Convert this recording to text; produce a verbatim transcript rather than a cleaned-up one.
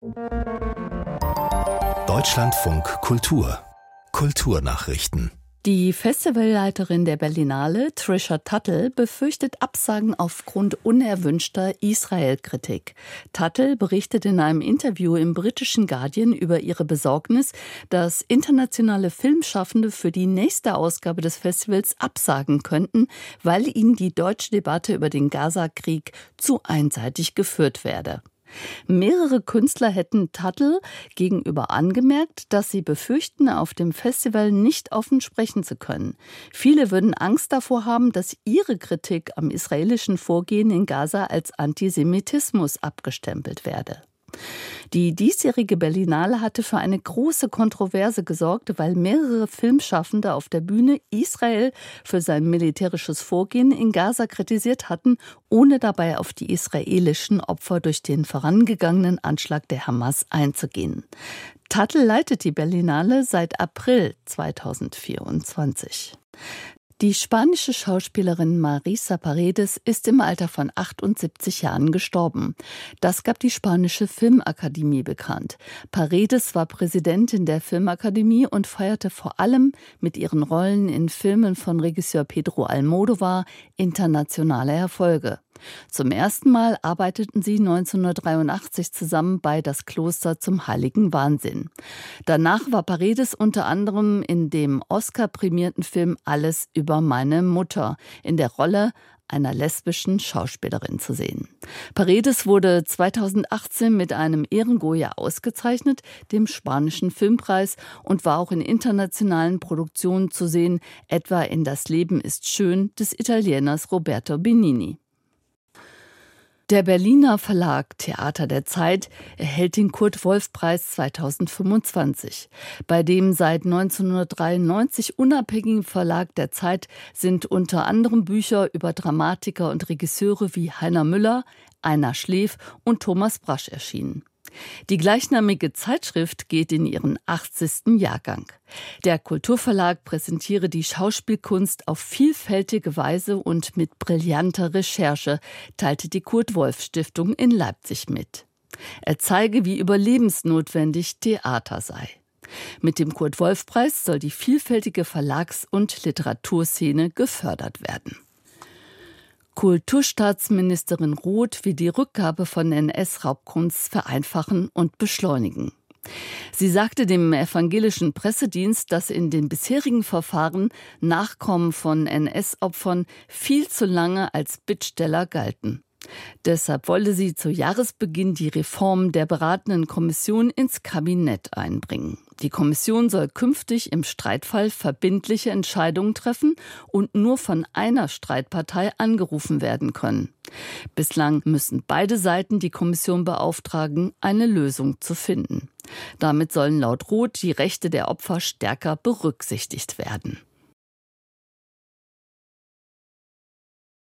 Deutschlandfunk Kultur Kulturnachrichten. Die Festivalleiterin der Berlinale, Trisha Tuttle, befürchtet Absagen aufgrund unerwünschter Israel-Kritik. Tuttle berichtet in einem Interview im britischen Guardian über ihre Besorgnis, dass internationale Filmschaffende für die nächste Ausgabe des Festivals absagen könnten, weil ihnen die deutsche Debatte über den Gaza-Krieg zu einseitig geführt werde. Mehrere Künstler hätten Tuttle gegenüber angemerkt, dass sie befürchten, auf dem Festival nicht offen sprechen zu können. Viele würden Angst davor haben, dass ihre Kritik am israelischen Vorgehen in Gaza als Antisemitismus abgestempelt werde. Die diesjährige Berlinale hatte für eine große Kontroverse gesorgt, weil mehrere Filmschaffende auf der Bühne Israel für sein militärisches Vorgehen in Gaza kritisiert hatten, ohne dabei auf die israelischen Opfer durch den vorangegangenen Anschlag der Hamas einzugehen. Tuttle leitet die Berlinale seit April zweitausendvierundzwanzig. Die spanische Schauspielerin Marisa Paredes ist im Alter von achtundsiebzig Jahren gestorben. Das gab die spanische Filmakademie bekannt. Paredes war Präsidentin der Filmakademie und feierte vor allem mit ihren Rollen in Filmen von Regisseur Pedro Almodóvar internationale Erfolge. Zum ersten Mal arbeiteten sie neunzehnhundertdreiundachtzig zusammen bei Das Kloster zum Heiligen Wahnsinn. Danach war Paredes unter anderem in dem Oscar-prämierten Film Alles über meine Mutter in der Rolle einer lesbischen Schauspielerin zu sehen. Paredes wurde zweitausendachtzehn mit einem Ehrengoya ausgezeichnet, dem spanischen Filmpreis, und war auch in internationalen Produktionen zu sehen, etwa in Das Leben ist schön des Italieners Roberto Benigni. Der Berliner Verlag Theater der Zeit erhält den Kurt-Wolf-Preis zweitausendfünfundzwanzig. Bei dem seit neunzehnhundertdreiundneunzig unabhängigen Verlag der Zeit sind unter anderem Bücher über Dramatiker und Regisseure wie Heiner Müller, Einar Schleff und Thomas Brasch erschienen. Die gleichnamige Zeitschrift geht in ihren achtzigsten Jahrgang. Der Kulturverlag präsentiere die Schauspielkunst auf vielfältige Weise und mit brillanter Recherche, teilte die Kurt-Wolf-Stiftung in Leipzig mit. Er zeige, wie überlebensnotwendig Theater sei. Mit dem Kurt-Wolf-Preis soll die vielfältige Verlags- und Literaturszene gefördert werden. Kulturstaatsministerin Roth will die Rückgabe von N S-Raubkunst vereinfachen und beschleunigen. Sie sagte dem evangelischen Pressedienst, dass in den bisherigen Verfahren Nachkommen von N S-Opfern viel zu lange als Bittsteller galten. Deshalb wolle sie zu Jahresbeginn die Reform der beratenden Kommission ins Kabinett einbringen. Die Kommission soll künftig im Streitfall verbindliche Entscheidungen treffen und nur von einer Streitpartei angerufen werden können. Bislang müssen beide Seiten die Kommission beauftragen, eine Lösung zu finden. Damit sollen laut Roth die Rechte der Opfer stärker berücksichtigt werden.